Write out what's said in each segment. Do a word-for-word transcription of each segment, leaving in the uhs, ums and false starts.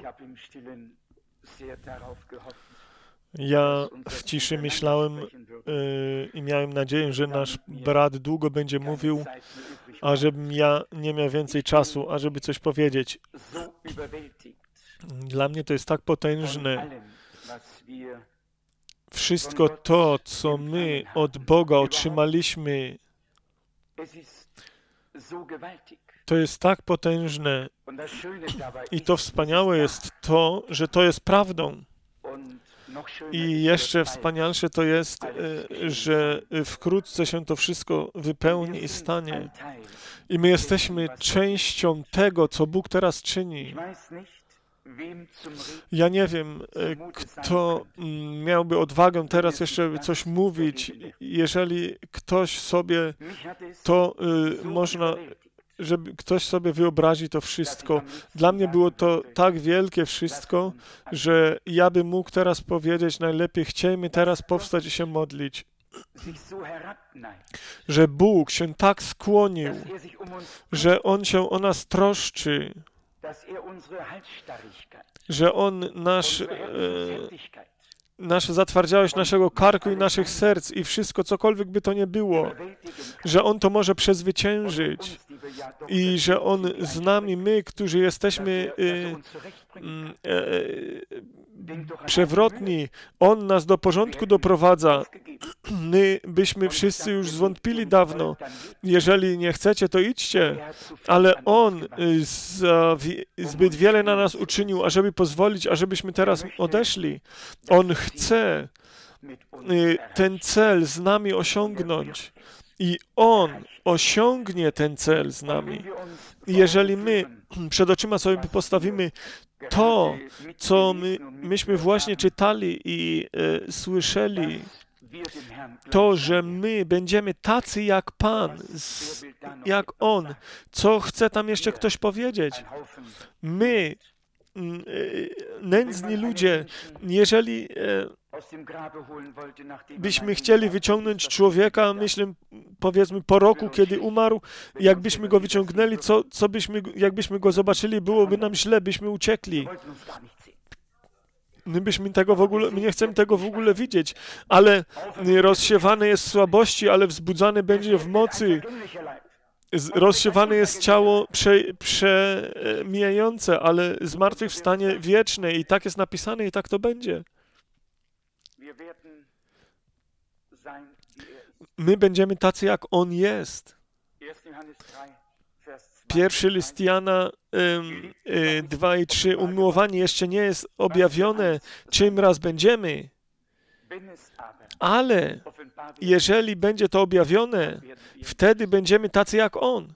Ja w ciszy myślałem yy, i miałem nadzieję, że nasz brat długo będzie mówił, a żebym ja nie miał więcej czasu, ażeby coś powiedzieć. Dla mnie to jest tak potężne. Wszystko to, co my od Boga otrzymaliśmy, to jest tak potężne. I to wspaniałe jest to, że to jest prawdą. I jeszcze wspanialsze to jest, że wkrótce się to wszystko wypełni i stanie. I my jesteśmy częścią tego, co Bóg teraz czyni. Ja nie wiem, kto miałby odwagę teraz jeszcze coś mówić. Jeżeli ktoś sobie to y, można, żeby ktoś sobie wyobrazi to wszystko. Dla mnie było to tak wielkie wszystko, że ja bym mógł teraz powiedzieć najlepiej, chciejmy teraz powstać i się modlić. Że Bóg się tak skłonił, że On się o nas troszczy, że On nasz, e, nasza zatwardziałość naszego karku i naszych serc i wszystko, cokolwiek by to nie było, że On to może przezwyciężyć i że On z nami, my, którzy jesteśmy e, e, przewrotni, On nas do porządku doprowadza. My byśmy wszyscy już zwątpili dawno. Jeżeli nie chcecie, to idźcie. Ale On za, zbyt wiele na nas uczynił, ażeby pozwolić, ażebyśmy teraz odeszli. On chce ten cel z nami osiągnąć. I On osiągnie ten cel z nami. I jeżeli my przed oczyma sobie postawimy to, co my, myśmy właśnie czytali i e, słyszeli, to, że my będziemy tacy jak Pan, z, jak On. Co chce tam jeszcze ktoś powiedzieć? My, e, nędzni ludzie, jeżeli e, byśmy chcieli wyciągnąć człowieka, myślę, powiedzmy po roku, kiedy umarł, jakbyśmy go wyciągnęli, co, co byśmy, jakbyśmy go zobaczyli, byłoby nam źle, byśmy uciekli. My byśmy tego w ogóle, my nie chcemy tego w ogóle widzieć, ale rozsiewane jest w słabości, ale wzbudzane będzie w mocy. Rozsiewane jest ciało prze, przemijające, ale zmartwychwstanie wieczne i tak jest napisane i tak to będzie. My będziemy tacy, jak On jest. Pierwszy list Jana um, y, dwa i trzy. Umiłowanie jeszcze nie jest objawione, czym raz będziemy. Ale jeżeli będzie to objawione, wtedy będziemy tacy jak On.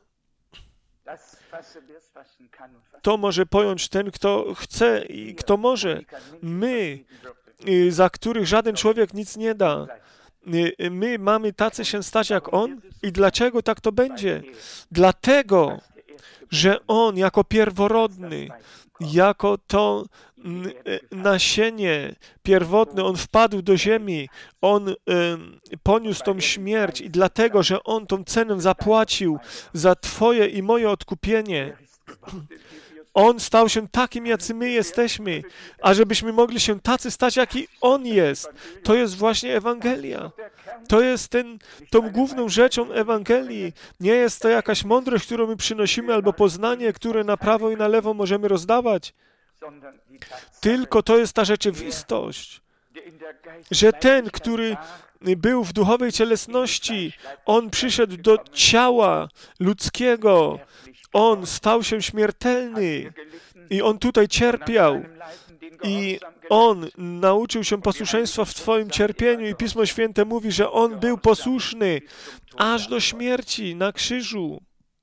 To może pojąć ten, kto chce i kto może. My, y, za których żaden człowiek nic nie da. Y, my mamy tacy się stać jak On. I dlaczego tak to będzie? Dlatego, że On jako pierworodny, jako to nasienie pierwotne, On wpadł do ziemi, On y, poniósł tą śmierć i dlatego, że On tą cenę zapłacił za Twoje i moje odkupienie. On stał się takim, jacy my jesteśmy, a żebyśmy mogli się tacy stać, jaki On jest. To jest właśnie Ewangelia. To jest ten, tą główną rzeczą Ewangelii. Nie jest to jakaś mądrość, którą my przynosimy, albo poznanie, które na prawo i na lewo możemy rozdawać. Tylko to jest ta rzeczywistość, że ten, który był w duchowej cielesności, On przyszedł do ciała ludzkiego, On stał się śmiertelny i On tutaj cierpiał. I On nauczył się posłuszeństwa w Twoim cierpieniu i Pismo Święte mówi, że On był posłuszny aż do śmierci na krzyżu.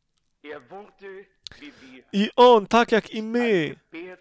I On, tak jak i my,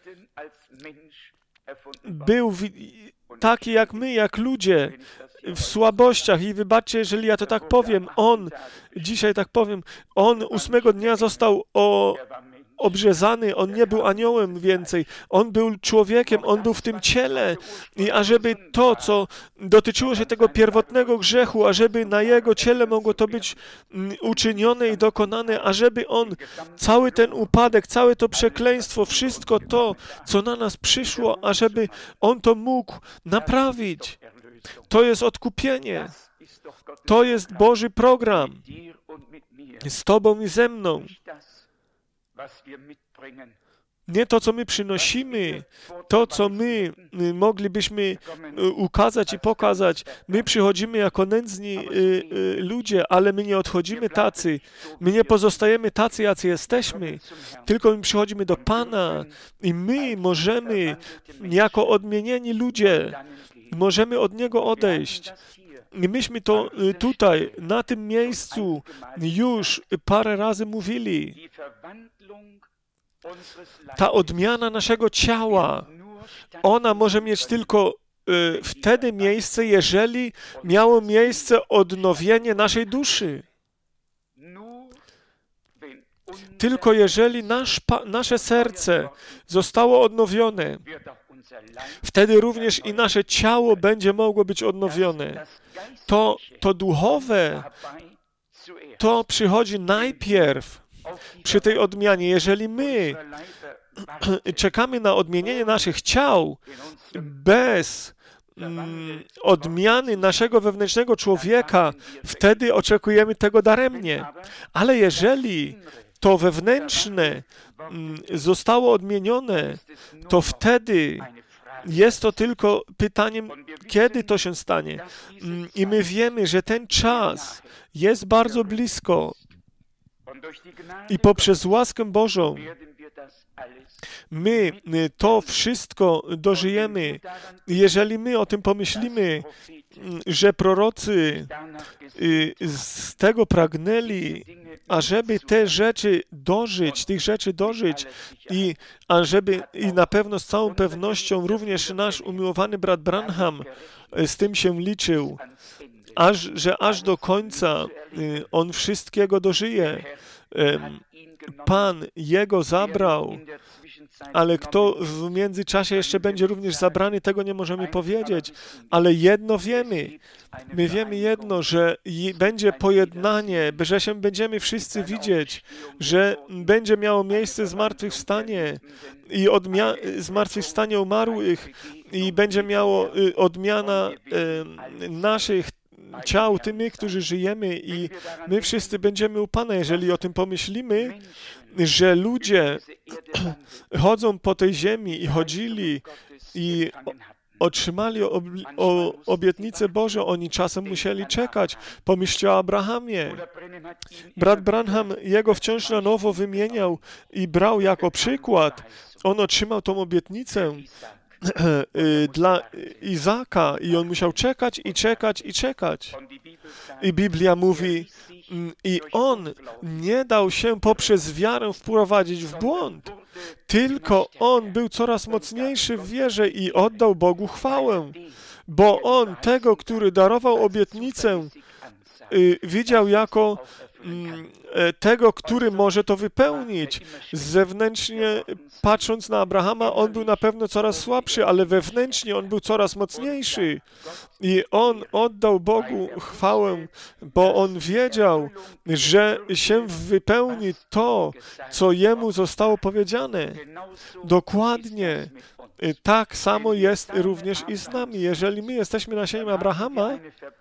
był taki jak my, jak ludzie, w słabościach. I wybaczcie, jeżeli ja to tak powiem, On, dzisiaj tak powiem, On ósmego dnia został o, obrzezany, on nie był aniołem więcej, on był człowiekiem, on był w tym ciele i ażeby to, co dotyczyło się tego pierwotnego grzechu, ażeby na jego ciele mogło to być uczynione i dokonane, ażeby on cały ten upadek, całe to przekleństwo, wszystko to, co na nas przyszło, ażeby on to mógł naprawić. To jest odkupienie. To jest Boży program z Tobą i ze mną. Nie to, co my przynosimy, to, co my moglibyśmy ukazać i pokazać. My przychodzimy jako nędzni ludzie, ale my nie odchodzimy tacy. My nie pozostajemy tacy, jacy jesteśmy, tylko my przychodzimy do Pana i my możemy, jako odmienieni ludzie, możemy od Niego odejść. I myśmy to tutaj, na tym miejscu już parę razy mówili. Ta odmiana naszego ciała, ona może mieć tylko y, wtedy miejsce, jeżeli miało miejsce odnowienie naszej duszy. Tylko jeżeli nasz, nasze serce zostało odnowione, wtedy również i nasze ciało będzie mogło być odnowione. To, to duchowe, to przychodzi najpierw przy tej odmianie. Jeżeli my czekamy na odmienienie naszych ciał bez mm, odmiany naszego wewnętrznego człowieka, wtedy oczekujemy tego daremnie. Ale jeżeli to wewnętrzne mm, zostało odmienione, to wtedy jest to tylko pytaniem, kiedy to się stanie. I my wiemy, że ten czas jest bardzo blisko. I poprzez łaskę Bożą my to wszystko dożyjemy. Jeżeli my o tym pomyślimy, że prorocy z tego pragnęli, ażeby te rzeczy dożyć, tych rzeczy dożyć i ażeby i na pewno z całą pewnością również nasz umiłowany brat Branham z tym się liczył, aż, że aż do końca on wszystkiego dożyje. Pan jego zabrał, ale kto w międzyczasie jeszcze będzie również zabrany, tego nie możemy powiedzieć. Ale jedno wiemy. My wiemy jedno, że będzie pojednanie, że się będziemy wszyscy widzieć, że będzie miało miejsce zmartwychwstanie i odmia- zmartwychwstanie umarłych i będzie miało odmiana e, naszych ciał, tymi, którzy żyjemy i my wszyscy będziemy u Pana. Jeżeli o tym pomyślimy, że ludzie chodzą po tej ziemi i chodzili i otrzymali ob o obietnice Boże, oni czasem musieli czekać. Pomyślcie o Abrahamie. Brat Branham jego wciąż na nowo wymieniał i brał jako przykład. On otrzymał tą obietnicę dla Izaka i on musiał czekać i czekać i czekać. I Biblia mówi, i on nie dał się poprzez wiarę wprowadzić w błąd, tylko on był coraz mocniejszy w wierze i oddał Bogu chwałę, bo on tego, który darował obietnicę, widział jako tego, który może to wypełnić. Zewnętrznie patrząc na Abrahama, on był na pewno coraz słabszy, ale wewnętrznie on był coraz mocniejszy. I on oddał Bogu chwałę, bo on wiedział, że się wypełni to, co jemu zostało powiedziane. Dokładnie. Tak samo jest również i z nami. Jeżeli my jesteśmy nasieniem Abrahama,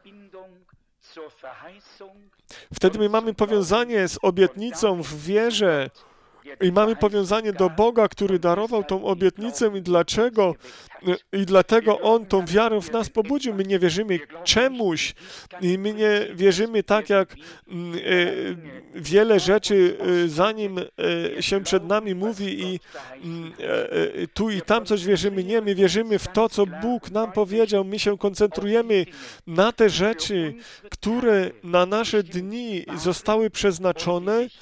wtedy my mamy powiązanie z obietnicą w wierze i mamy powiązanie do Boga, który darował tą obietnicę i dlaczego i dlatego On tą wiarę w nas pobudził. My nie wierzymy czemuś i my nie wierzymy tak jak wiele rzeczy zanim się przed nami mówi i tu i tam coś wierzymy. Nie, my wierzymy w to, co Bóg nam powiedział. My się koncentrujemy na te rzeczy, które na nasze dni zostały przeznaczone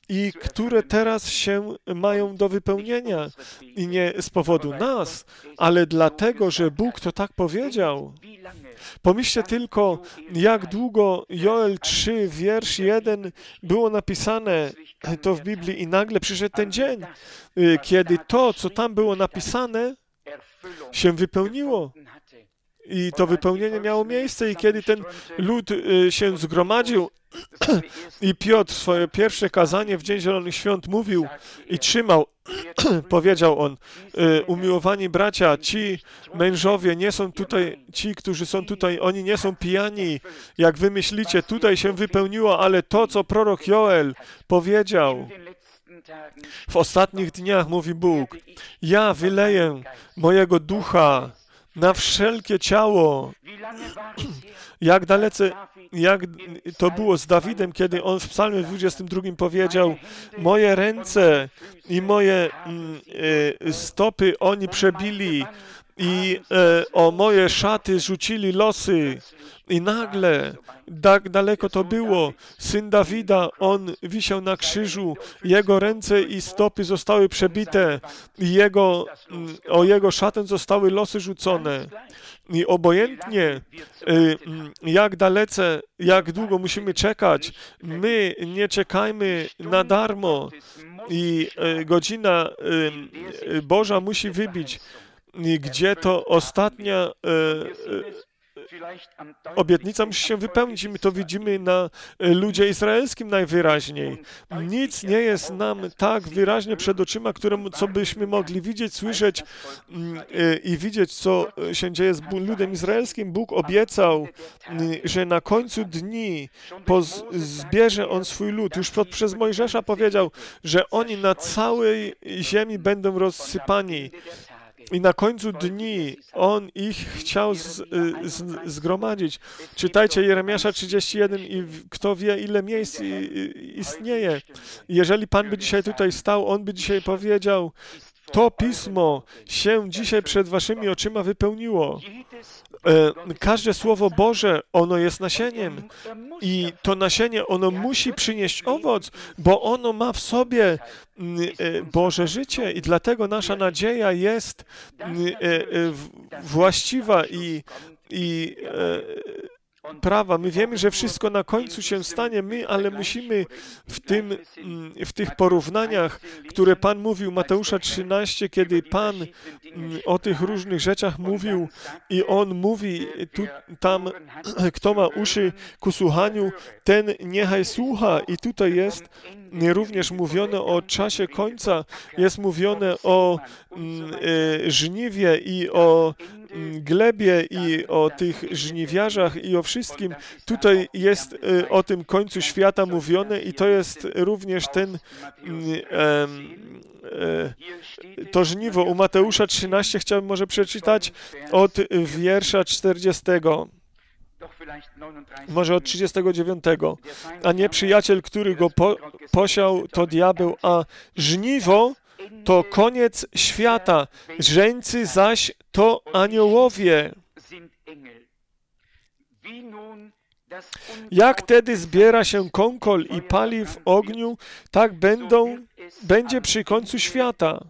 i które teraz się mają do wypełnienia. I nie z powodu nas, ale dlatego, że Bóg to tak powiedział. Pomyślcie tylko, jak długo Joel trzy, wiersz jeden było napisane to w Biblii i nagle przyszedł ten dzień, kiedy to, co tam było napisane, się wypełniło. I to wypełnienie miało miejsce i kiedy ten lud się zgromadził i Piotr swoje pierwsze kazanie w Dzień Zielonych Świąt mówił i trzymał, powiedział on, umiłowani bracia, ci mężowie nie są tutaj, ci, którzy są tutaj, oni nie są pijani, jak wy myślicie, tutaj się wypełniło, ale to, co prorok Joel powiedział, w ostatnich dniach, mówi Bóg, ja wyleję mojego ducha na wszelkie ciało. Jak dalece, jak to było z Dawidem, kiedy on w psalmie dwudziestym drugim powiedział, moje ręce i moje mm, y, stopy oni przebili i e, o moje szaty rzucili losy. I nagle, tak daleko to było, syn Dawida, on wisiał na krzyżu, jego ręce i stopy zostały przebite i jego, o jego szatę zostały losy rzucone. I obojętnie, jak dalece, jak długo musimy czekać, my nie czekajmy na darmo i godzina Boża musi wybić, gdzie to ostatnia obietnica musi się wypełnić i my to widzimy na ludzie izraelskim najwyraźniej. Nic nie jest nam tak wyraźnie przed oczyma, któremu, co byśmy mogli widzieć, słyszeć i widzieć, co się dzieje z ludem izraelskim. Bóg obiecał, że na końcu dni zbierze On swój lud. Już przez Mojżesza powiedział, że oni na całej ziemi będą rozsypani. I na końcu dni On ich chciał z, z, zgromadzić. Czytajcie Jeremiasza trzydzieści jeden i kto wie, ile miejsc istnieje. Jeżeli Pan by dzisiaj tutaj stał, On by dzisiaj powiedział, to Pismo się dzisiaj przed waszymi oczyma wypełniło. Każde Słowo Boże, ono jest nasieniem i to nasienie, ono musi przynieść owoc, bo ono ma w sobie Boże życie i dlatego nasza nadzieja jest właściwa i, i prawa. My wiemy, że wszystko na końcu się stanie, my, ale musimy w, tym, w tych porównaniach, które Pan mówił, Mateusza trzynaście, kiedy Pan o tych różnych rzeczach mówił i On mówi tu, tam, kto ma uszy ku słuchaniu, ten niechaj słucha. I tutaj jest również mówione o czasie końca, jest mówione o e, żniwie i o glebie i o tych żniwiarzach i o wszystkim. Tutaj jest y, o tym końcu świata mówione i to jest również ten y, y, to żniwo. U Mateusza trzynaście chciałbym może przeczytać od wiersza czterdziestego. Może od trzydziestego dziewiątego. A nie przyjaciel, który go po, posiał, to diabeł, a żniwo to koniec świata, żeńcy zaś to aniołowie. Jak tedy zbiera się kąkol i pali w ogniu, tak będą, będzie przy końcu świata.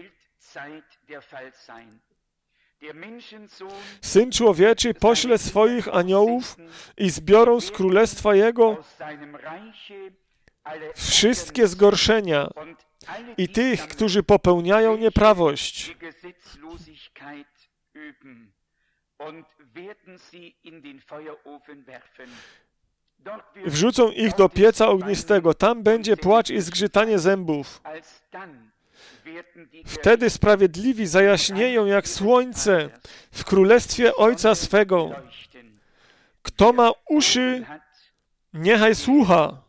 Syn Człowieczy pośle swoich aniołów i zbiorą z królestwa Jego wszystkie zgorszenia i tych, którzy popełniają nieprawość. Wrzucą ich do pieca ognistego. Tam będzie płacz i zgrzytanie zębów. Wtedy sprawiedliwi zajaśnieją jak słońce w królestwie Ojca swego. Kto ma uszy, niechaj słucha.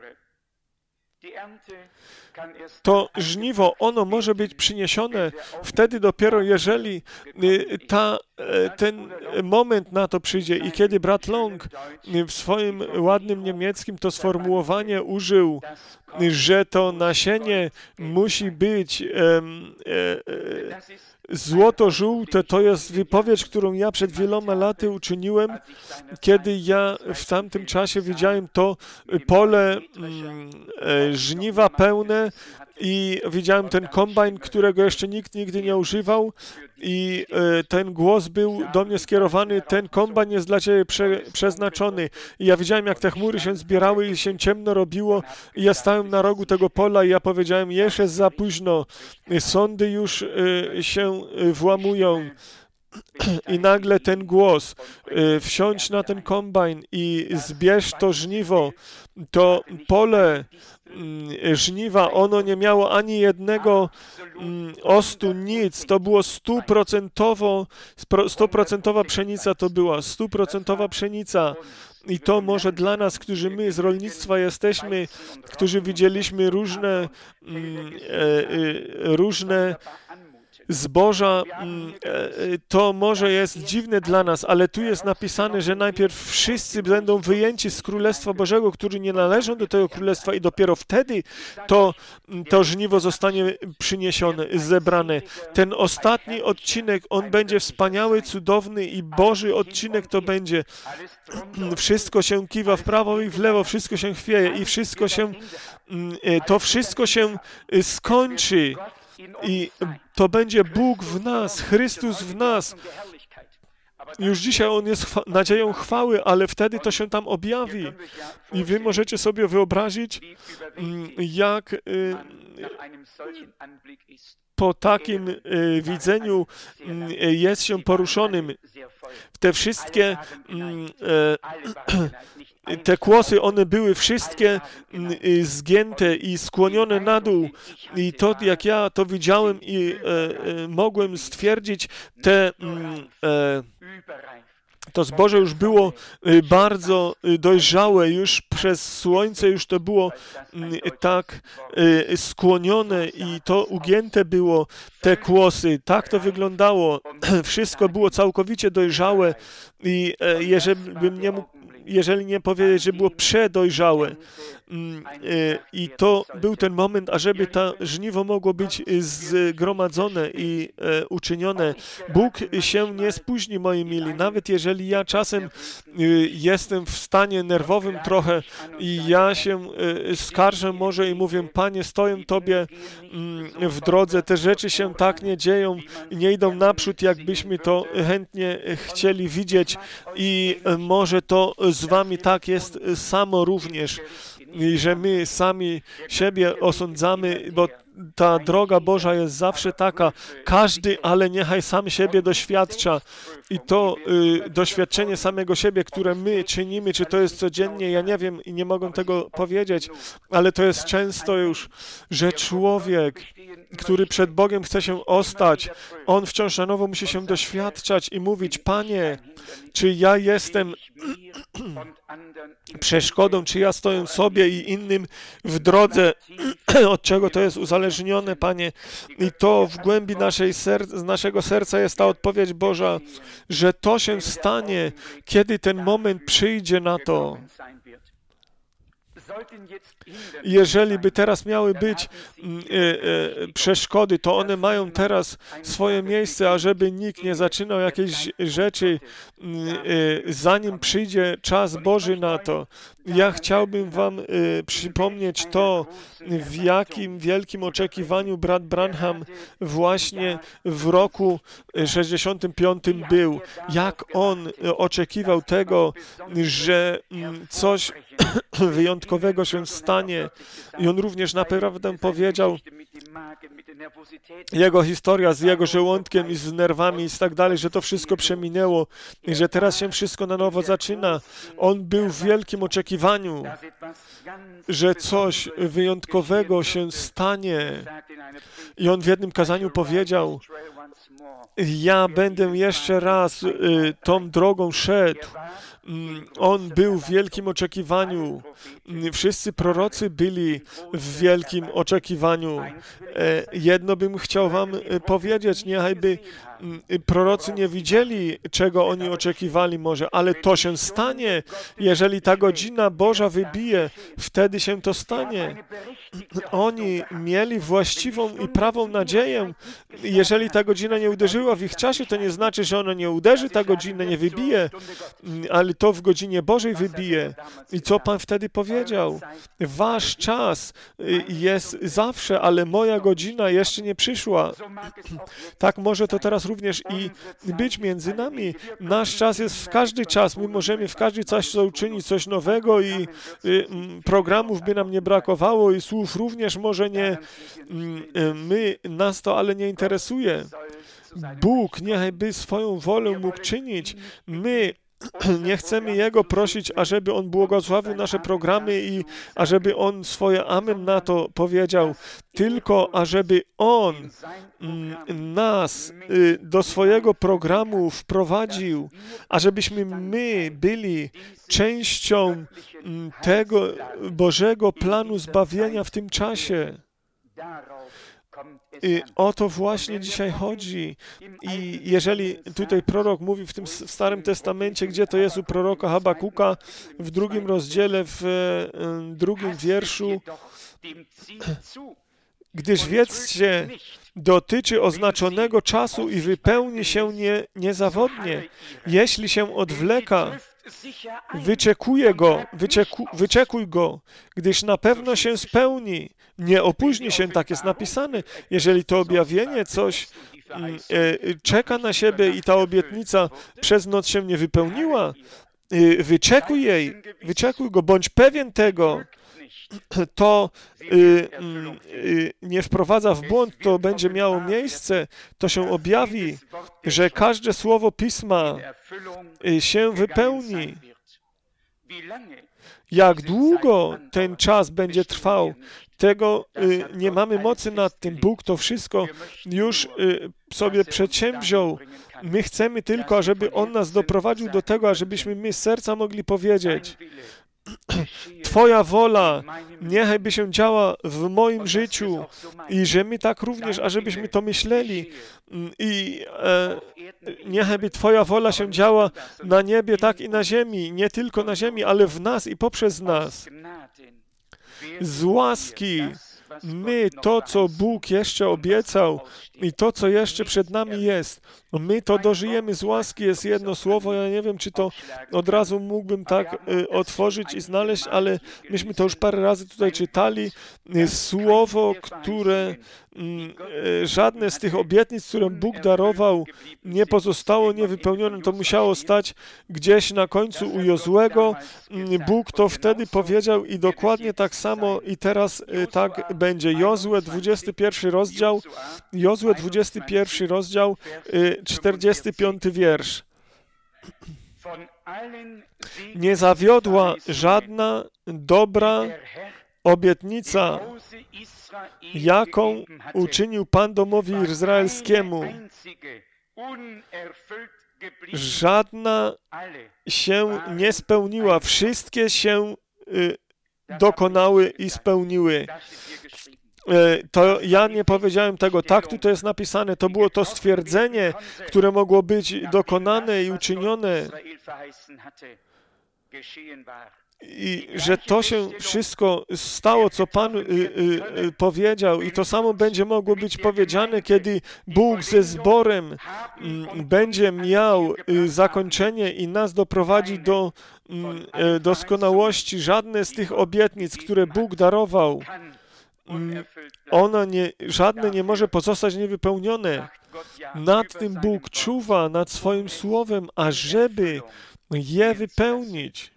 To żniwo, ono może być przyniesione wtedy dopiero, jeżeli ta, ten moment na to przyjdzie. I kiedy brat Long w swoim ładnym niemieckim to sformułowanie użył, że to nasienie musi być e, e, złoto-żółte. To jest wypowiedź, którą ja przed wieloma laty uczyniłem, kiedy ja w tamtym czasie widziałem to pole mm, e, żniwa pełne i widziałem ten kombajn, którego jeszcze nikt nigdy nie używał i e, ten głos był do mnie skierowany, ten kombajn jest dla Ciebie prze, przeznaczony. I ja widziałem, jak te chmury się zbierały i się ciemno robiło i ja stałem na rogu tego pola i ja powiedziałem, jeszcze jest za późno, sądy już e, się włamują. I nagle ten głos, wsiądź na ten kombajn i zbierz to żniwo, to pole żniwa, ono nie miało ani jednego ostu, nic, to było stuprocentowo, stuprocentowa pszenica to była, stuprocentowa pszenica. I to może dla nas, którzy my z rolnictwa jesteśmy, którzy widzieliśmy różne, różne zboża, to może jest dziwne dla nas, ale tu jest napisane, że najpierw wszyscy będą wyjęci z Królestwa Bożego, którzy nie należą do tego Królestwa i dopiero wtedy to, to żniwo zostanie przyniesione, zebrane. Ten ostatni odcinek, on będzie wspaniały, cudowny i Boży odcinek to będzie. Wszystko się kiwa w prawo i w lewo, wszystko się chwieje i wszystko się, to wszystko się skończy. I to będzie Bóg w nas, Chrystus w nas. Już dzisiaj On jest chwa- nadzieją chwały, ale wtedy to się tam objawi. I wy możecie sobie wyobrazić, jak y, po takim y, widzeniu y, jest się poruszonym. Te wszystkie y, te kłosy, one były wszystkie y, zgięte i skłonione na dół. I to, jak ja to widziałem i y, y, mogłem stwierdzić, te y, to zboże już było bardzo dojrzałe, już przez słońce już to było tak skłonione i to ugięte było, te kłosy. Tak to wyglądało. Wszystko było całkowicie dojrzałe i jeżeli bym nie mógł, jeżeli nie powiedzieć, że było przedojrzałe. I to był ten moment, ażeby to żniwo mogło być zgromadzone i uczynione. Bóg się nie spóźni, moi mili. Nawet jeżeli ja czasem jestem w stanie nerwowym trochę i ja się skarżę może i mówię, Panie, stoję Tobie w drodze, te rzeczy się tak nie dzieją, nie idą naprzód, jakbyśmy to chętnie chcieli widzieć i może to z Wami tak jest samo również. I że my sami siebie osądzamy, bo ta droga Boża jest zawsze taka, każdy, ale niechaj sam siebie doświadcza. I to y, doświadczenie samego siebie, które my czynimy, czy to jest codziennie, ja nie wiem i nie mogę tego powiedzieć, ale to jest często już, że człowiek, który przed Bogiem chce się ostać, on wciąż na nowo musi się doświadczać i mówić, Panie, czy ja jestem przeszkodą, czy ja stoję sobie i innym w drodze, od czego to jest uzależnione, Panie. I to w głębi naszej ser- z naszego serca jest ta odpowiedź Boża, że to się stanie, kiedy ten moment przyjdzie na to. Jeżeli by teraz miały być e, e, przeszkody, to one mają teraz swoje miejsce, ażeby nikt nie zaczynał jakiejś rzeczy, e, zanim przyjdzie czas Boży na to. Ja chciałbym wam e, przypomnieć to, w jakim wielkim oczekiwaniu brat Branham właśnie w roku sześćdziesiątym piątym był. Jak on oczekiwał tego, że coś wyjątkowego się stanie. I on również naprawdę powiedział, jego historia z jego żołądkiem i z nerwami i tak dalej, że to wszystko przeminęło i że teraz się wszystko na nowo zaczyna. On był w wielkim oczekiwaniu, że coś wyjątkowego się stanie. I on w jednym kazaniu powiedział, ja będę jeszcze raz y, tą drogą szedł. On był w wielkim oczekiwaniu. Wszyscy prorocy byli w wielkim oczekiwaniu. Jedno bym chciał wam powiedzieć, niechajby prorocy nie widzieli, czego oni oczekiwali może, ale to się stanie. Jeżeli ta godzina Boża wybije, wtedy się to stanie. Oni mieli właściwą i prawą nadzieję. Jeżeli ta godzina nie uderzyła w ich czasie, to nie znaczy, że ona nie uderzy, ta godzina nie wybije, ale to w godzinie Bożej wybije. I co Pan wtedy powiedział? Wasz czas jest zawsze, ale moja godzina jeszcze nie przyszła. Tak może to teraz również i być między nami. Nasz czas jest w każdy czas. My możemy w każdy czas uczynić coś nowego i programów by nam nie brakowało i słów również może nie. My, nas to ale nie interesuje. Bóg niechby swoją wolę mógł czynić. My nie chcemy Jego prosić, ażeby On błogosławił nasze programy i ażeby On swoje amen na to powiedział, tylko ażeby On nas do swojego programu wprowadził, ażebyśmy my byli częścią tego Bożego planu zbawienia w tym czasie. I o to właśnie dzisiaj chodzi. I jeżeli tutaj prorok mówi w tym Starym Testamencie, gdzie to jest u proroka Habakuka, w drugim rozdziale, w drugim wierszu, gdyż wiedzcie, dotyczy oznaczonego czasu i wypełni się nie, niezawodnie. Jeśli się odwleka, wyczekuje go, wyczeku, wyczekuj go, gdyż na pewno się spełni. Nie opóźni się, tak jest napisane. Jeżeli to objawienie coś mm, e, czeka na siebie i ta obietnica przez noc się nie wypełniła, e, wyczekuj jej, wyczekuj go, bądź pewien tego. To y, y, nie wprowadza w błąd, to będzie miało miejsce, to się objawi, że każde słowo Pisma y, się wypełni. Jak długo ten czas będzie trwał, tego y, nie mamy mocy nad tym. Bóg to wszystko już y, sobie przedsięwziął. My chcemy tylko, ażeby On nas doprowadził do tego, ażebyśmy my z serca mogli powiedzieć: Twoja wola niechaj się działa w moim życiu i że my tak również, ażebyśmy to myśleli i e, niechaj by Twoja wola się działa na niebie, tak i na ziemi, nie tylko na ziemi, ale w nas i poprzez nas. Z łaski my to, co Bóg jeszcze obiecał i to, co jeszcze przed nami jest, my to dożyjemy z łaski. Jest jedno słowo, ja nie wiem, czy to od razu mógłbym tak y, otworzyć i znaleźć, ale myśmy to już parę razy tutaj czytali. Słowo, które y, żadne z tych obietnic, które Bóg darował, nie pozostało niewypełnione. To musiało stać gdzieś na końcu u Jozłego. Bóg to wtedy powiedział i dokładnie tak samo i teraz y, tak będzie. Jozue, dwudziesty pierwszy rozdział, Jozue, dwudziesty pierwszy rozdział, y, czterdziesty piąty wiersz. Nie zawiodła żadna dobra obietnica, jaką uczynił Pan domowi izraelskiemu. Żadna się nie spełniła. Wszystkie się y, dokonały i spełniły. To ja nie powiedziałem tego, tak tutaj jest napisane, to było to stwierdzenie, które mogło być dokonane i uczynione. I że to się wszystko stało, co Pan y, y, y, powiedział, i to samo będzie mogło być powiedziane, kiedy Bóg ze zborem y, będzie miał y, zakończenie i nas doprowadzi do y, doskonałości. Żadne z tych obietnic, które Bóg darował, ona nie, żadne nie może pozostać niewypełnione. Nad tym Bóg czuwa, nad swoim słowem, ażeby je wypełnić.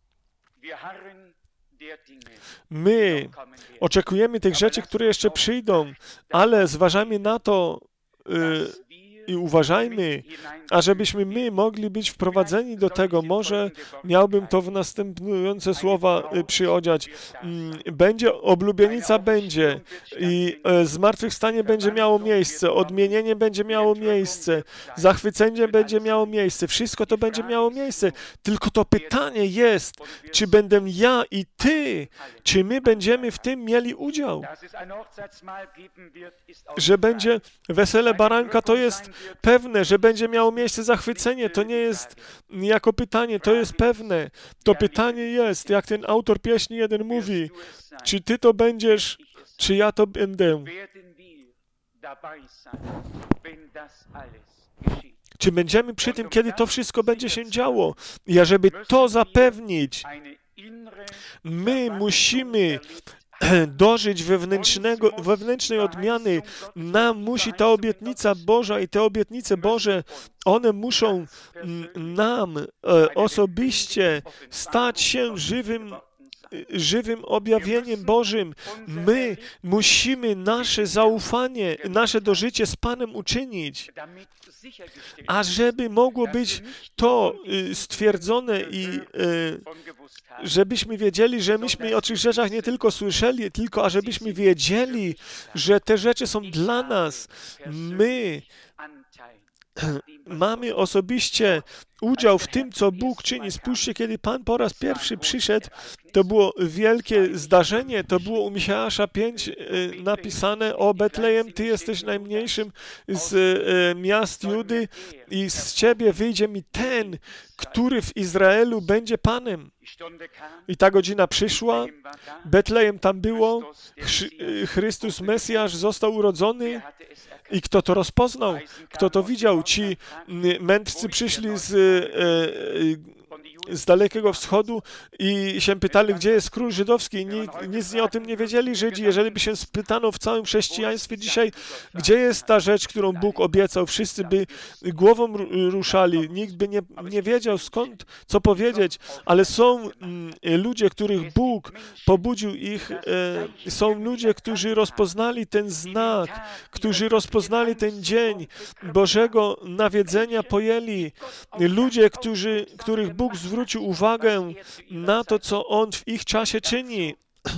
My oczekujemy tych rzeczy, które jeszcze przyjdą, ale zważamy na to, i uważajmy, ażebyśmy my mogli być wprowadzeni do tego. Może miałbym to w następujące słowa przyodziać. Będzie, oblubienica będzie i zmartwychwstanie będzie miało miejsce, odmienienie będzie miało miejsce, zachwycenie będzie miało miejsce, wszystko to będzie miało miejsce. Tylko to pytanie jest, czy będę ja i ty, czy my będziemy w tym mieli udział? Że będzie wesele baranka, to jest pewne, że będzie miało miejsce zachwycenie, to nie jest jako pytanie, to jest pewne. To pytanie jest, jak ten autor pieśni jeden mówi, czy ty to będziesz, czy ja to będę. Czy będziemy przy tym, kiedy to wszystko będzie się działo? I ażeby to zapewnić, my musimy dożyć wewnętrznego, wewnętrznej odmiany. Nam musi ta obietnica Boża i te obietnice Boże, one muszą nam osobiście stać się żywym żywym objawieniem Bożym. My musimy nasze zaufanie, nasze dożycie z Panem uczynić, ażeby mogło być to stwierdzone i żebyśmy wiedzieli, że myśmy o tych rzeczach nie tylko słyszeli, tylko ażebyśmy wiedzieli, że te rzeczy są dla nas. My mamy osobiście udział w tym, co Bóg czyni. Spójrzcie, kiedy Pan po raz pierwszy przyszedł, to było wielkie zdarzenie, to było u Micheasza pięć napisane: o Betlejem, Ty jesteś najmniejszym z miast Judy i z Ciebie wyjdzie mi ten, który w Izraelu będzie Panem. I ta godzina przyszła, Betlejem tam było, Chrystus Mesjasz został urodzony. I kto to rozpoznał? Kto to widział? Ci mędrcy przyszli z, z Dalekiego Wschodu i się pytali, gdzie jest król żydowski. Nic, nic nie o tym nie wiedzieli Żydzi. Jeżeli by się spytano w całym chrześcijaństwie dzisiaj, gdzie jest ta rzecz, którą Bóg obiecał, wszyscy by głową ruszali. Nikt by nie, nie wiedział skąd, co powiedzieć. Ale są ludzie, których Bóg pobudził ich. Są ludzie, którzy rozpoznali ten znak, którzy rozpoznali ten dzień Bożego nawiedzenia, pojęli. Ludzie, którzy, których Bóg zwrócił uwagę na to, co On w ich czasie czyni.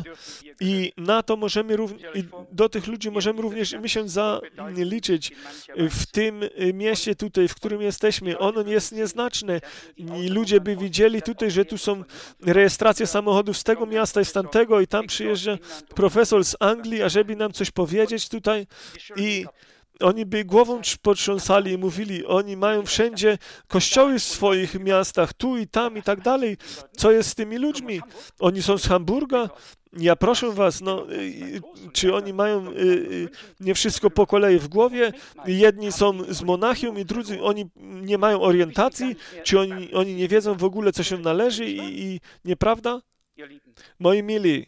I na to możemy również, i do tych ludzi możemy również my się zaliczyć w tym mieście tutaj, w którym jesteśmy. Ono jest nieznaczne. I ludzie by widzieli tutaj, że tu są rejestracje samochodów z tego miasta i z tamtego i tam przyjeżdża profesor z Anglii, ażeby nam coś powiedzieć tutaj i oni by głową potrząsali i mówili, oni mają wszędzie kościoły w swoich miastach, tu i tam i tak dalej. Co jest z tymi ludźmi? Oni są z Hamburga? Ja proszę was, no, czy oni mają nie wszystko po kolei w głowie? Jedni są z Monachium i drudzy, oni nie mają orientacji? Czy oni, oni nie wiedzą w ogóle, co się należy i, i nieprawda? Moi mili,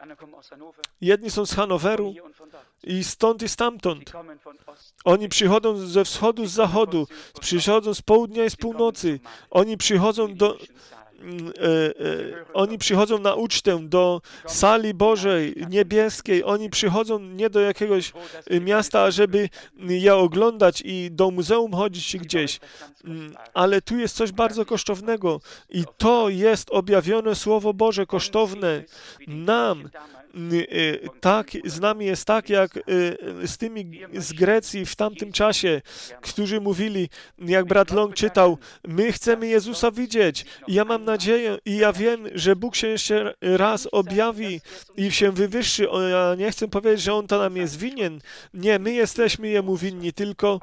jedni są z Hanoweru i stąd i stamtąd. Oni przychodzą ze wschodu, z zachodu, przychodzą z południa i z północy. Oni przychodzą do... E, e, oni przychodzą na ucztę do sali Bożej, niebieskiej. Oni przychodzą nie do jakiegoś miasta, ażeby je oglądać i do muzeum chodzić gdzieś. Ale tu jest coś bardzo kosztownego i to jest objawione Słowo Boże, kosztowne nam. Tak, z nami jest tak, jak z tymi z Grecji w tamtym czasie, którzy mówili, jak brat Long czytał, my chcemy Jezusa widzieć. I ja mam nadzieję i ja wiem, że Bóg się jeszcze raz objawi i się wywyższy. Ja nie chcę powiedzieć, że On to nam jest winien. Nie, my jesteśmy Jemu winni, tylko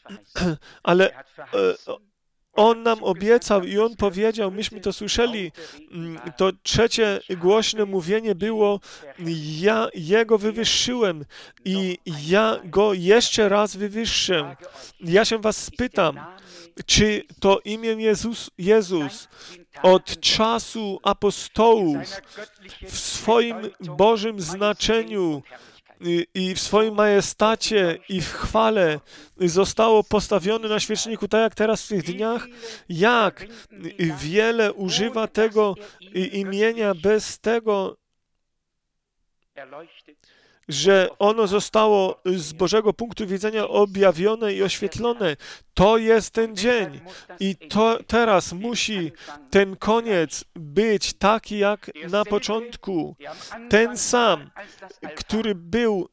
ale On nam obiecał i On powiedział, myśmy to słyszeli, to trzecie głośne mówienie było, ja Jego wywyższyłem i ja Go jeszcze raz wywyższę. Ja się was spytam, czy to imię Jezus, Jezus od czasu apostołów w swoim Bożym znaczeniu i w swoim majestacie i w chwale zostało postawione na świeczniku, tak jak teraz w tych dniach, jak wiele używa tego imienia bez tego, że ono zostało z Bożego punktu widzenia objawione i oświetlone. To jest ten dzień i to teraz musi ten koniec być taki jak na początku. Ten sam, który był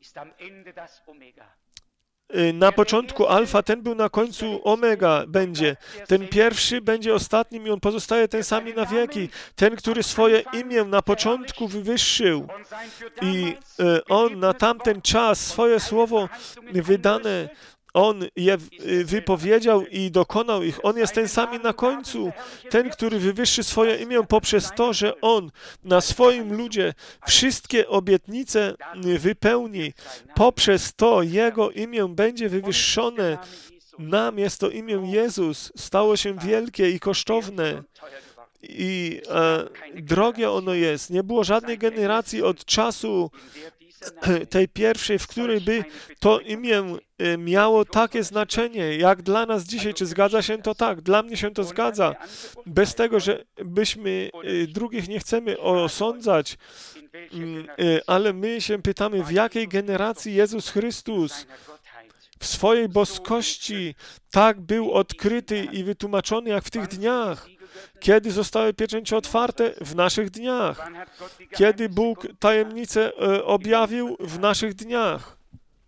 na początku alfa, ten był na końcu omega będzie. Ten pierwszy będzie ostatnim i on pozostaje ten sam i na wieki. Ten, który swoje imię na początku wywyższył i on na tamten czas swoje słowo wydane, on je wypowiedział i dokonał ich. On jest ten sam i na końcu. Ten, który wywyższy swoje imię poprzez to, że on na swoim ludzie wszystkie obietnice wypełni. Poprzez to jego imię będzie wywyższone. Nam jest to imię Jezus. Stało się wielkie i kosztowne. I e, drogie ono jest. Nie było żadnej generacji od czasu tej pierwszej, w której by to imię miało takie znaczenie, jak dla nas dzisiaj. Czy zgadza się to? Tak, dla mnie się to zgadza. Bez tego, że byśmy drugich nie chcemy osądzać, ale my się pytamy, w jakiej generacji Jezus Chrystus w swojej boskości tak był odkryty i wytłumaczony jak w tych dniach. Kiedy zostały pieczęcie otwarte? W naszych dniach. Kiedy Bóg tajemnicę objawił? W naszych dniach.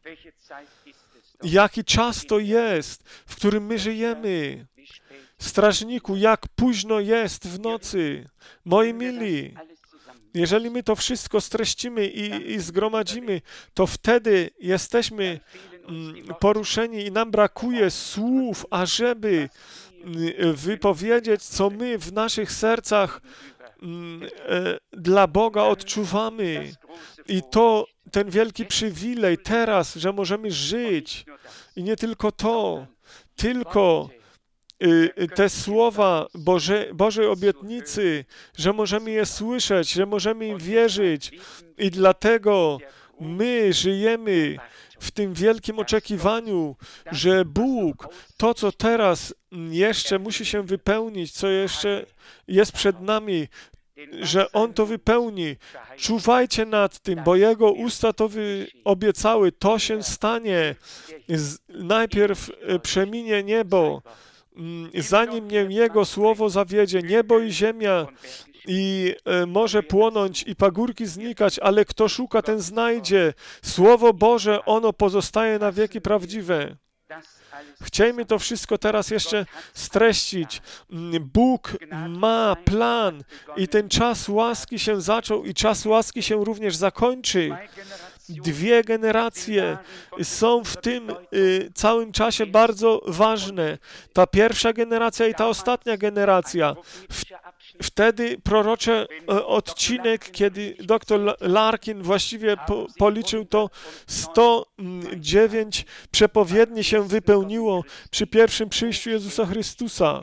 Jaki czas to jest, w którym my żyjemy? Strażniku, jak późno jest w nocy. Moi mili, jeżeli my to wszystko streścimy i, i zgromadzimy, to wtedy jesteśmy poruszeni i nam brakuje słów, ażeby wypowiedzieć, co my w naszych sercach dla Boga odczuwamy. I to ten wielki przywilej teraz, że możemy żyć. I nie tylko to, tylko te słowa Boże, Bożej obietnicy, że możemy je słyszeć, że możemy im wierzyć. I dlatego my żyjemy w tym wielkim oczekiwaniu, że Bóg, to co teraz jeszcze musi się wypełnić, co jeszcze jest przed nami, że On to wypełni. Czuwajcie nad tym, bo Jego usta to obiecały, to się stanie. Najpierw przeminie niebo, zanim nie Jego słowo zawiedzie, niebo i ziemia, i e, może płonąć i pagórki znikać, ale kto szuka, ten znajdzie. Słowo Boże, ono pozostaje na wieki prawdziwe. Chciejmy to wszystko teraz jeszcze streścić. Bóg ma plan i ten czas łaski się zaczął i czas łaski się również zakończy. Dwie generacje są w tym y, całym czasie bardzo ważne. Ta pierwsza generacja i ta ostatnia generacja. W, wtedy proroczy odcinek, kiedy doktor Larkin właściwie po, policzył to, sto dziewięć przepowiedni się wypełniło przy pierwszym przyjściu Jezusa Chrystusa.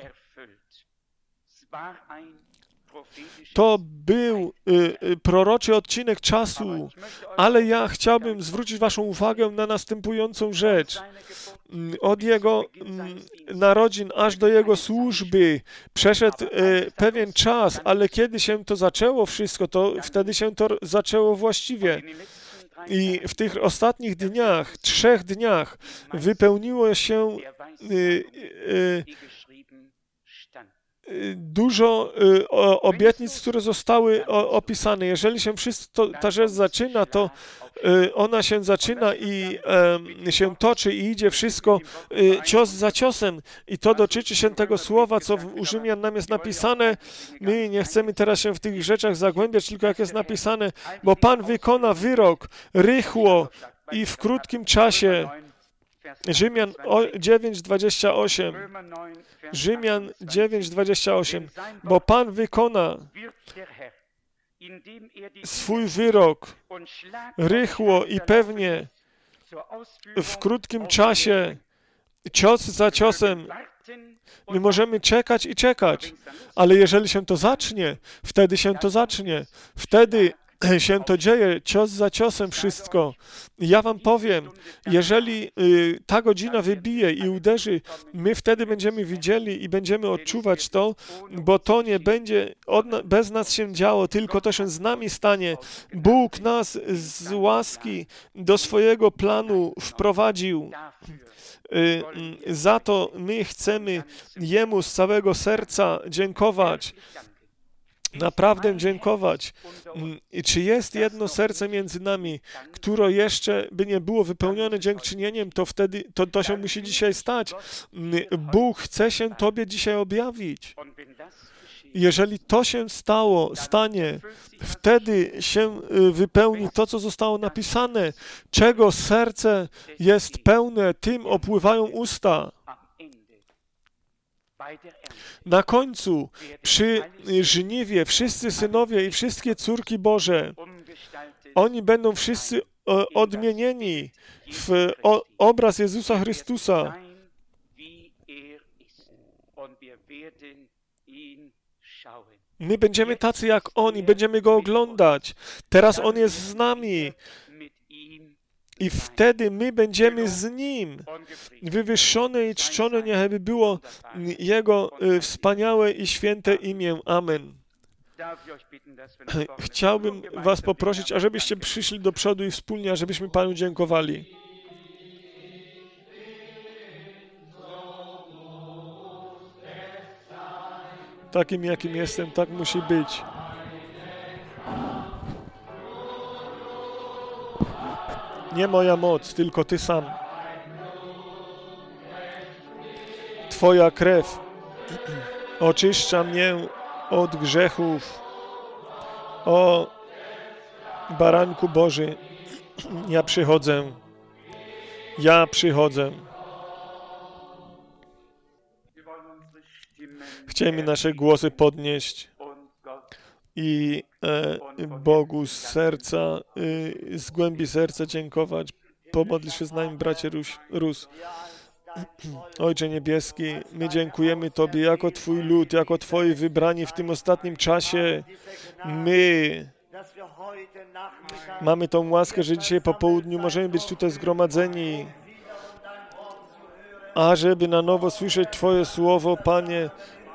To był y, y, proroczy odcinek czasu, ale ja chciałbym zwrócić waszą uwagę na następującą rzecz. Od jego mm, narodzin aż do jego służby przeszedł y, pewien czas, ale kiedy się to zaczęło wszystko, to wtedy się to zaczęło właściwie. I w tych ostatnich dniach, trzech dniach wypełniło się y, y, dużo y, o, obietnic, które zostały o, opisane. Jeżeli się wszystko, ta rzecz zaczyna, to y, ona się zaczyna i y, się toczy i idzie wszystko y, cios za ciosem. I to dotyczy się tego słowa, co w u Rzymian nam jest napisane. My nie chcemy teraz się w tych rzeczach zagłębiać, tylko jak jest napisane, bo Pan wykona wyrok rychło i w krótkim czasie. Rzymian dziewięć, dwadzieścia osiem. Rzymian dziewięć, dwadzieścia osiem. Bo Pan wykona swój wyrok rychło i pewnie w krótkim czasie, cios za ciosem. My możemy czekać i czekać, ale jeżeli się to zacznie, wtedy się to zacznie. Wtedy się to dzieje, cios za ciosem wszystko. Ja wam powiem, jeżeli y, ta godzina wybije i uderzy, my wtedy będziemy widzieli i będziemy odczuwać to, bo to nie będzie od na, bez nas się działo, tylko to się z nami stanie. Bóg nas z łaski do swojego planu wprowadził. Y, za to my chcemy Jemu z całego serca dziękować. Naprawdę dziękować. I czy jest jedno serce między nami, które jeszcze by nie było wypełnione dziękczynieniem, to wtedy to, to się musi dzisiaj stać. Bóg chce się Tobie dzisiaj objawić. Jeżeli to się stało, stanie, wtedy się wypełni to, co zostało napisane. Czego serce jest pełne, tym opływają usta. Na końcu, przy żniwie, wszyscy synowie i wszystkie córki Boże, oni będą wszyscy odmienieni w obraz Jezusa Chrystusa. My będziemy tacy jak On i będziemy Go oglądać. Teraz On jest z nami. I wtedy my będziemy z Nim. Wywyższone i czczone niechby było Jego wspaniałe i święte imię. Amen. Chciałbym was poprosić, ażebyście przyszli do przodu i wspólnie, ażebyśmy Panu dziękowali. Takim, jakim jestem, tak musi być. Nie moja moc, tylko Ty sam. Twoja krew oczyszcza mnie od grzechów. O Baranku Boży, ja przychodzę. Ja przychodzę. Chcielibyśmy nasze głosy podnieść i e, Bogu z serca, e, z głębi serca dziękować. Pomodl się z nami, bracie Rus. Rus. Ojcze Niebieski, my dziękujemy Tobie jako Twój lud, jako Twoi wybrani w tym ostatnim czasie. My mamy tą łaskę, że dzisiaj po południu możemy być tutaj zgromadzeni, ażeby na nowo słyszeć Twoje słowo, Panie.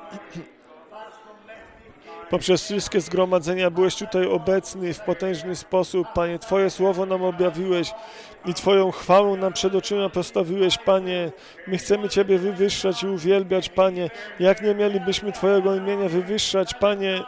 Poprzez wszystkie zgromadzenia byłeś tutaj obecny w potężny sposób, Panie. Twoje słowo nam objawiłeś i Twoją chwałą nam przed oczyma postawiłeś, Panie. My chcemy Ciebie wywyższać i uwielbiać, Panie. Jak nie mielibyśmy Twojego imienia wywyższać, Panie.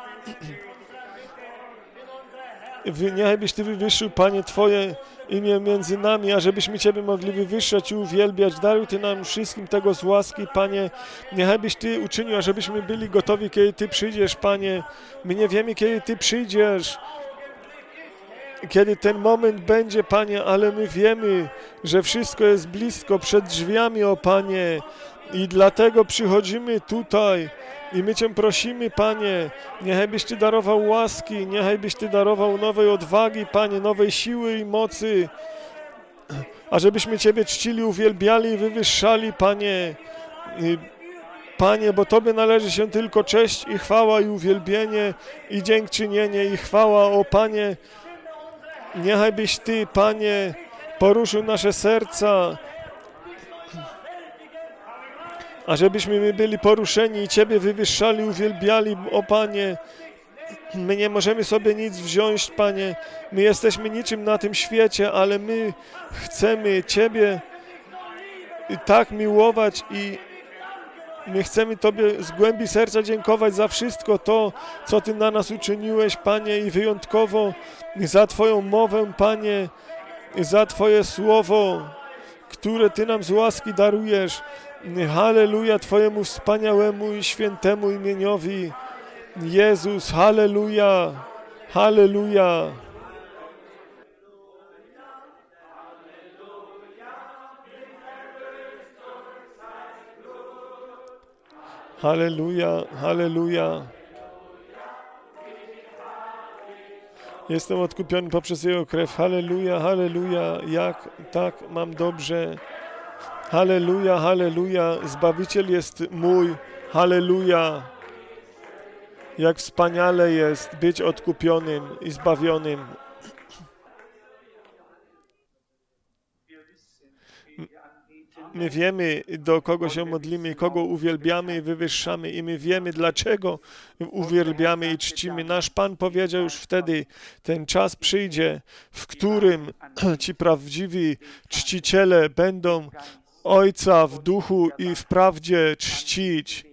Niechbyś Ty wywyższył, Panie, Twoje imię między nami, ażebyśmy Ciebie mogli wywyższać i uwielbiać. Daruj Ty nam wszystkim tego z łaski, Panie. Niechbyś Ty uczynił, ażebyśmy byli gotowi, kiedy Ty przyjdziesz, Panie. My nie wiemy, kiedy Ty przyjdziesz, kiedy ten moment będzie, Panie, ale my wiemy, że wszystko jest blisko, przed drzwiami, o Panie. I dlatego przychodzimy tutaj i my Cię prosimy, Panie, niechbyś Ty darował łaski, niechbyś Ty darował nowej odwagi, Panie, nowej siły i mocy, ażebyśmy Ciebie czcili, uwielbiali i wywyższali, Panie. Panie, bo Tobie należy się tylko cześć i chwała i uwielbienie i dziękczynienie i chwała, o Panie. Niechbyś Ty, Panie, poruszył nasze serca, ażebyśmy my byli poruszeni i Ciebie wywyższali, uwielbiali, o Panie. My nie możemy sobie nic wziąć, Panie. My jesteśmy niczym na tym świecie, ale my chcemy Ciebie tak miłować i my chcemy Tobie z głębi serca dziękować za wszystko to, co Ty na nas uczyniłeś, Panie, i wyjątkowo za Twoją mowę, Panie, za Twoje słowo, które Ty nam z łaski darujesz. Halleluja Twojemu wspaniałemu i świętemu imieniowi. Jezus, halleluja, halleluja. Halleluja, halleluja. Jestem odkupiony poprzez Jego krew. Halleluja, halleluja. Jak tak mam dobrze. Halleluja, halleluja. Zbawiciel jest mój. Halleluja. jak wspaniale jest być odkupionym i zbawionym. My wiemy, do kogo się modlimy, kogo uwielbiamy i wywyższamy i my wiemy, dlaczego uwielbiamy i czcimy. Nasz Pan powiedział już wtedy, ten czas przyjdzie, w którym ci prawdziwi czciciele będą Ojca w duchu i w prawdzie czcić.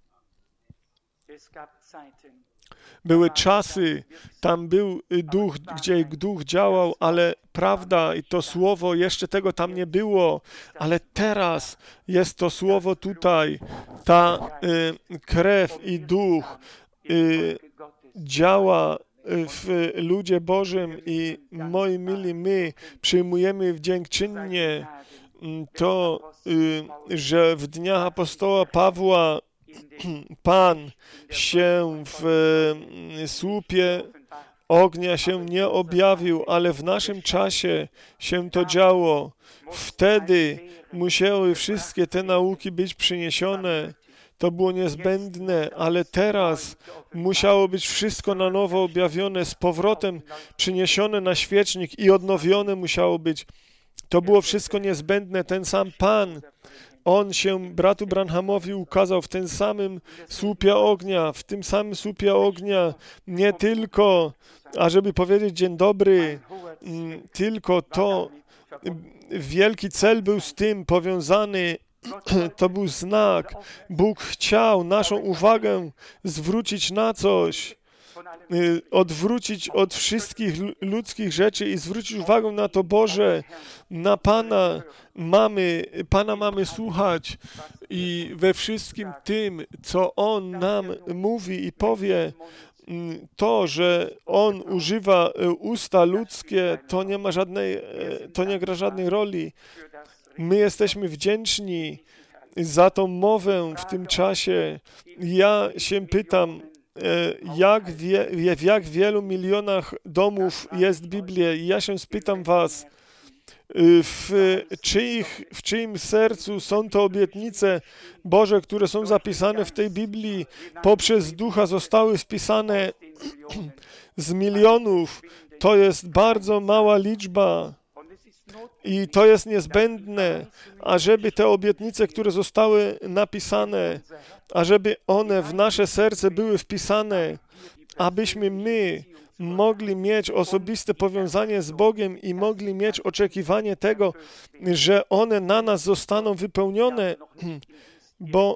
Były czasy, tam był duch, gdzie duch działał, ale prawda i to słowo, jeszcze tego tam nie było, ale teraz jest to słowo tutaj, ta y, krew i duch y, działa w ludzie Bożym i moi mili, my przyjmujemy dziękczynnie to, y, że w dniach apostoła Pawła Pan się w słupie ognia się nie objawił, ale w naszym czasie się to działo. Wtedy musiały wszystkie te nauki być przyniesione. To było niezbędne, ale teraz musiało być wszystko na nowo objawione, z powrotem przyniesione na świecznik i odnowione musiało być. To było wszystko niezbędne. Ten sam Pan, On się bratu Branhamowi ukazał w tym samym słupie ognia, w tym samym słupie ognia, nie tylko, ażeby powiedzieć dzień dobry, tylko to, wielki cel był z tym powiązany, to był znak. Bóg chciał naszą uwagę zwrócić na coś, odwrócić od wszystkich ludzkich rzeczy i zwrócić uwagę na to Boże, na Pana mamy, Pana mamy słuchać i we wszystkim tym, co On nam mówi i powie, to, że On używa usta ludzkie, to nie ma żadnej, to nie gra żadnej roli. My jesteśmy wdzięczni za tą mowę w tym czasie. Ja się pytam, Jak wie, w jak wielu milionach domów jest Biblia. I ja się spytam was, w, czyich, w czyim sercu są to obietnice Boże, które są zapisane w tej Biblii, poprzez Ducha zostały wpisane z milionów. To jest bardzo mała liczba. I to jest niezbędne, ażeby te obietnice, które zostały napisane, ażeby one w nasze serce były wpisane, abyśmy my mogli mieć osobiste powiązanie z Bogiem i mogli mieć oczekiwanie tego, że one na nas zostaną wypełnione, bo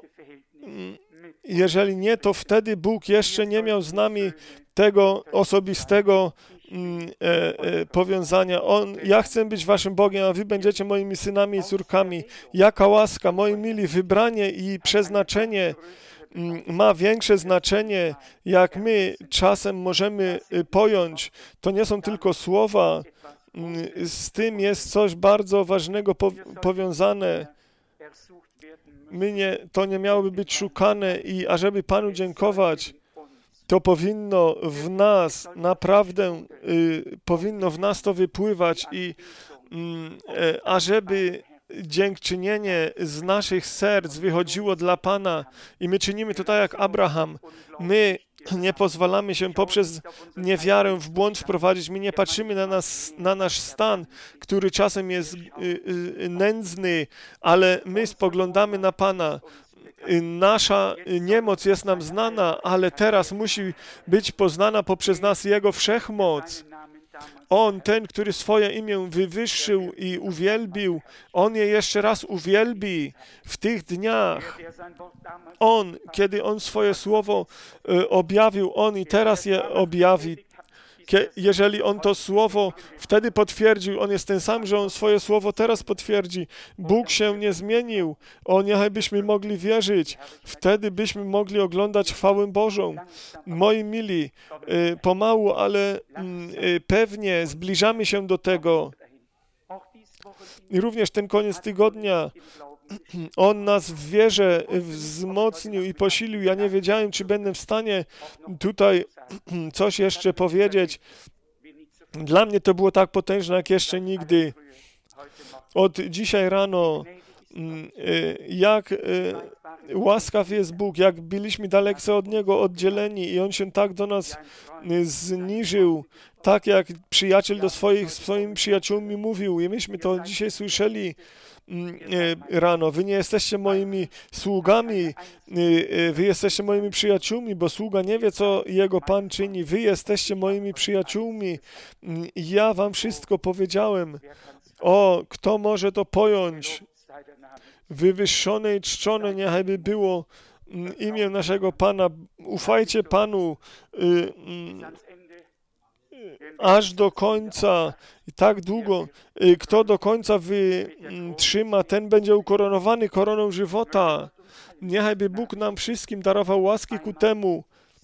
jeżeli nie, to wtedy Bóg jeszcze nie miał z nami tego osobistego E, e, powiązania. On, ja chcę być waszym Bogiem, a wy będziecie moimi synami i córkami. Jaka łaska, moi mili, wybranie i przeznaczenie m, ma większe znaczenie, jak my czasem możemy pojąć. To nie są tylko słowa, m, z tym jest coś bardzo ważnego po, powiązane. My nie, to nie miałoby być szukane i ażeby Panu dziękować, to powinno w nas naprawdę, y, powinno w nas to wypływać i y, ażeby dziękczynienie z naszych serc wychodziło dla Pana i my czynimy to tak jak Abraham. My nie pozwalamy się poprzez niewiarę w błąd wprowadzić. My nie patrzymy na, nas, na nasz stan, który czasem jest y, y, nędzny, ale my spoglądamy na Pana. Nasza niemoc jest nam znana, ale teraz musi być poznana poprzez nas Jego wszechmoc. On, ten, który swoje imię wywyższył i uwielbił, On je jeszcze raz uwielbi w tych dniach. On, kiedy On swoje słowo objawił, On i teraz je objawi. Jeżeli On to słowo wtedy potwierdził, On jest ten sam, że On swoje słowo teraz potwierdzi. Bóg się nie zmienił. O, niechaj byśmy mogli wierzyć. Wtedy byśmy mogli oglądać chwałę Bożą. Moi mili, pomału, ale pewnie zbliżamy się do tego. I również ten koniec tygodnia, On nas w wierze wzmocnił i posilił. Ja nie wiedziałem, czy będę w stanie tutaj coś jeszcze powiedzieć. Dla mnie to było tak potężne, jak jeszcze nigdy. Od dzisiaj rano, jak łaskaw jest Bóg, jak byliśmy dalece od Niego oddzieleni i On się tak do nas zniżył, tak jak przyjaciel do swoich, swoimi przyjaciółmi mówił. I myśmy to dzisiaj słyszeli rano. Wy nie jesteście moimi sługami, wy jesteście moimi przyjaciółmi, bo sługa nie wie, co jego Pan czyni. Wy jesteście moimi przyjaciółmi. Ja wam wszystko powiedziałem. O, kto może to pojąć? Wywyższone i czczone niechajby było imię naszego Pana. Ufajcie Panu y, y, aż do końca i tak długo. Y, kto do końca wytrzyma, ten będzie ukoronowany koroną żywota. Niechajby Bóg nam wszystkim darował łaski ku temu.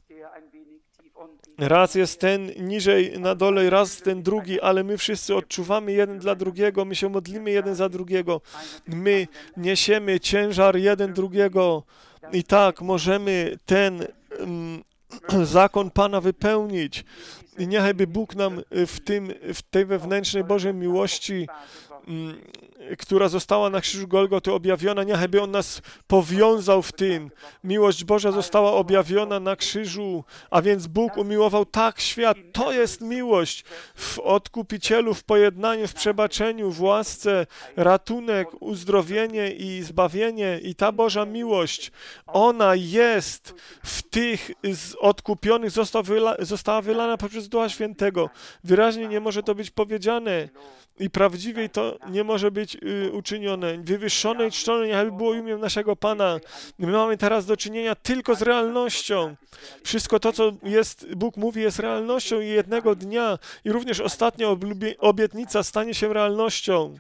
Raz jest ten niżej na dole, raz ten drugi, ale my wszyscy odczuwamy jeden dla drugiego, my się modlimy jeden za drugiego, my niesiemy ciężar jeden drugiego i tak możemy ten um, zakon Pana wypełnić. I niechajby Bóg nam w tym, w tej wewnętrznej Bożej miłości, um, która została na krzyżu Golgoty objawiona, niechajby On nas powiązał w tym. Miłość Boża została objawiona na krzyżu, a więc Bóg umiłował tak świat. To jest miłość w Odkupicielu, w pojednaniu, w przebaczeniu, w łasce, ratunek, uzdrowienie i zbawienie. I ta Boża miłość, ona jest w tych z odkupionych, została, wyla, została wylana poprzez Ducha Świętego. Wyraźnie nie może to być powiedziane. I prawdziwie to nie może być y, uczynione. Wywyższone i czczone niechaj było imię naszego Pana. My mamy teraz do czynienia tylko z realnością. Wszystko to, co jest, Bóg mówi, jest realnością i jednego dnia i również ostatnia oblubi- obietnica stanie się realnością.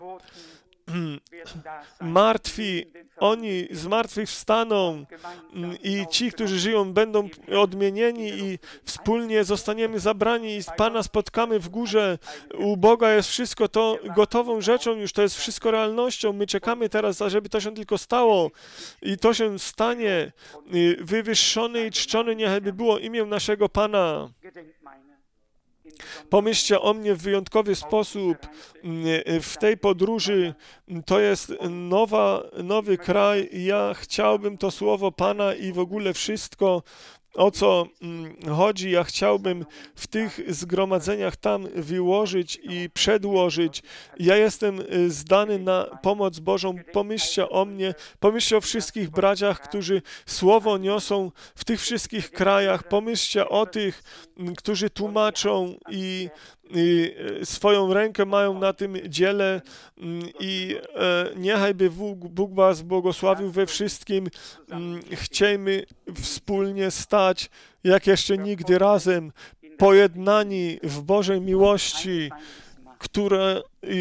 Martwi, oni z martwych wstaną i ci, którzy żyją, będą odmienieni i wspólnie zostaniemy zabrani i Pana spotkamy w górze. U Boga jest wszystko to gotową rzeczą już, to jest wszystko realnością. My czekamy teraz, ażeby to się tylko stało i to się stanie. Wywyższony i czczony niechby było imię naszego Pana. Pomyślcie o mnie w wyjątkowy sposób. W tej podróży to jest nowa, nowy kraj. Ja chciałbym to słowo Pana i w ogóle wszystko, o co chodzi, ja chciałbym w tych zgromadzeniach tam wyłożyć i przedłożyć. Ja jestem zdany na pomoc Bożą. Pomyślcie o mnie, pomyślcie o wszystkich braciach, którzy słowo niosą w tych wszystkich krajach. Pomyślcie o tych, którzy tłumaczą i I swoją rękę mają na tym dziele i niechajby Bóg, Bóg was błogosławił we wszystkim. Chciejmy wspólnie stać, jak jeszcze nigdy razem, pojednani w Bożej miłości, które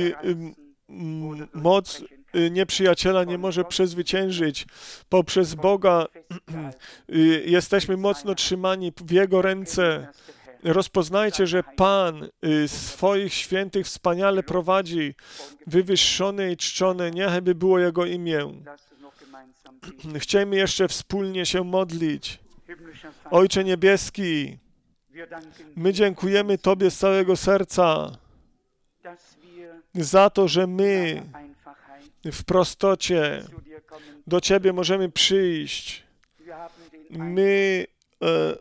moc nieprzyjaciela nie może przezwyciężyć. Poprzez Boga jesteśmy mocno trzymani w Jego ręce. Rozpoznajcie, że Pan swoich świętych wspaniale prowadzi, wywyższone i czczone, niechby było Jego imię. Chcielibyśmy jeszcze wspólnie się modlić. Ojcze Niebieski, my dziękujemy Tobie z całego serca za to, że my w prostocie do Ciebie możemy przyjść. My e,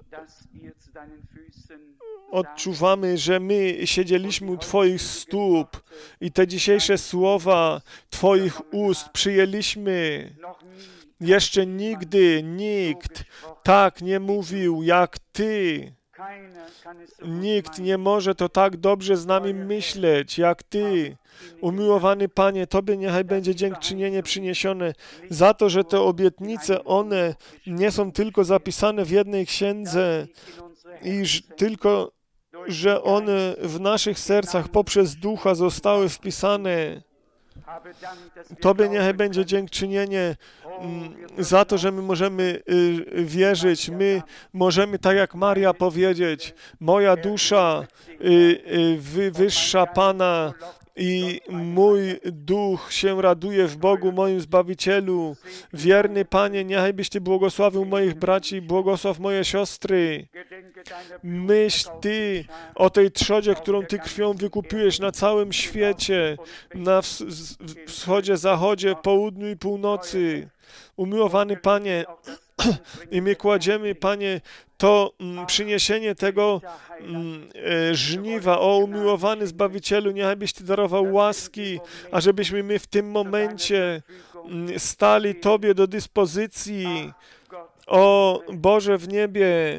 odczuwamy, że my siedzieliśmy u Twoich stóp i te dzisiejsze słowa Twoich ust przyjęliśmy. Jeszcze nigdy nikt tak nie mówił jak Ty. Nikt nie może to tak dobrze z nami myśleć jak Ty. Umiłowany Panie, Tobie niechaj będzie dziękczynienie przyniesione za to, że te obietnice, one nie są tylko zapisane w jednej księdze i tylko, że one w naszych sercach poprzez Ducha zostały wpisane. Tobie niechaj będzie dziękczynienie za to, że my możemy wierzyć. My możemy, tak jak Maria, powiedzieć: moja dusza wywyższa Pana i mój duch się raduje w Bogu, moim Zbawicielu. Wierny Panie, niechaj byś Ty błogosławił moich braci, błogosław moje siostry. Myśl Ty o tej trzodzie, którą Ty krwią wykupiłeś na całym świecie, na wschodzie, zachodzie, południu i północy. Umiłowany Panie, i my kładziemy, Panie, to mm, przyniesienie tego mm, e, żniwa. O umiłowany Zbawicielu, niechbyś Ty darował łaski, ażebyśmy my w tym momencie mm, stali Tobie do dyspozycji. O Boże w niebie,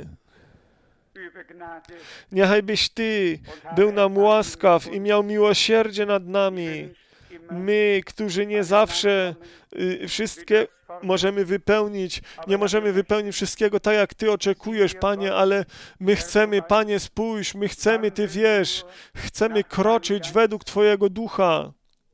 niechajbyś Ty był nam łaskaw i miał miłosierdzie nad nami. My, którzy nie zawsze y, wszystkie możemy wypełnić, nie możemy wypełnić wszystkiego tak, jak Ty oczekujesz, Panie, ale my chcemy, Panie, spójrz, my chcemy, Ty wiesz, chcemy kroczyć według Twojego ducha.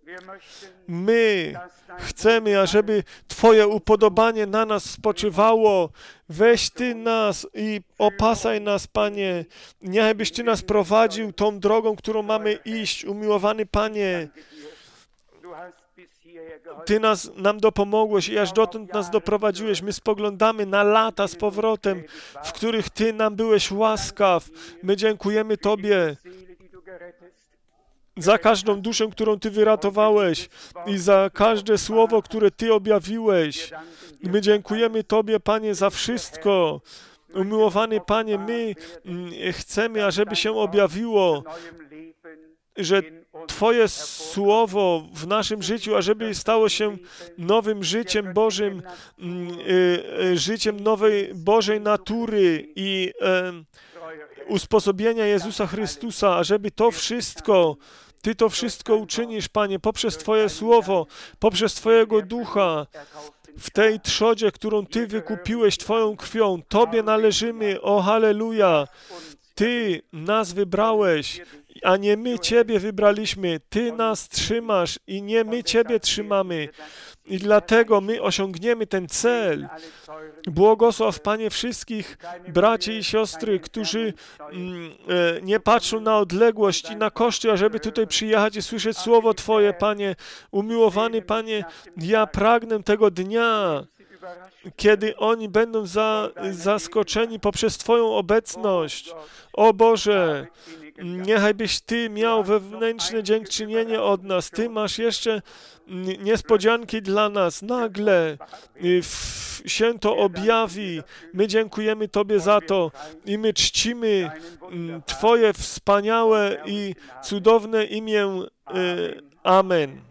My chcemy, ażeby Twoje upodobanie na nas spoczywało. Weź Ty nas i opasaj nas, Panie. Niechbyś Ty nas prowadził tą drogą, którą mamy iść. Umiłowany Panie, Ty nas, nam dopomogłeś i aż dotąd nas doprowadziłeś. My spoglądamy na lata z powrotem, w których Ty nam byłeś łaskaw. My dziękujemy Tobie za każdą duszę, którą Ty wyratowałeś i za każde słowo, które Ty objawiłeś. My dziękujemy Tobie, Panie, za wszystko. Umiłowany Panie, my chcemy, ażeby się objawiło, że Twoje słowo w naszym życiu, ażeby stało się nowym życiem Bożym, życiem nowej Bożej natury i usposobienia Jezusa Chrystusa, ażeby to wszystko, Ty to wszystko uczynisz, Panie, poprzez Twoje słowo, poprzez Twojego ducha, w tej trzodzie, którą Ty wykupiłeś Twoją krwią. Tobie należymy, o halleluja. Ty nas wybrałeś, a nie my Ciebie wybraliśmy. Ty nas trzymasz i nie my Ciebie trzymamy. I dlatego my osiągniemy ten cel. Błogosław, Panie, wszystkich braci i siostry, którzy mm, e, nie patrzą na odległość i na koszty, ażeby tutaj przyjechać i słyszeć słowo Twoje, Panie. Umiłowany Panie, ja pragnę tego dnia, kiedy oni będą za, zaskoczeni poprzez Twoją obecność. O Boże, niechajbyś Ty miał wewnętrzne dziękczynienie od nas. Ty masz jeszcze niespodzianki dla nas. Nagle się to objawi. My dziękujemy Tobie za to i my czcimy Twoje wspaniałe i cudowne imię. Amen.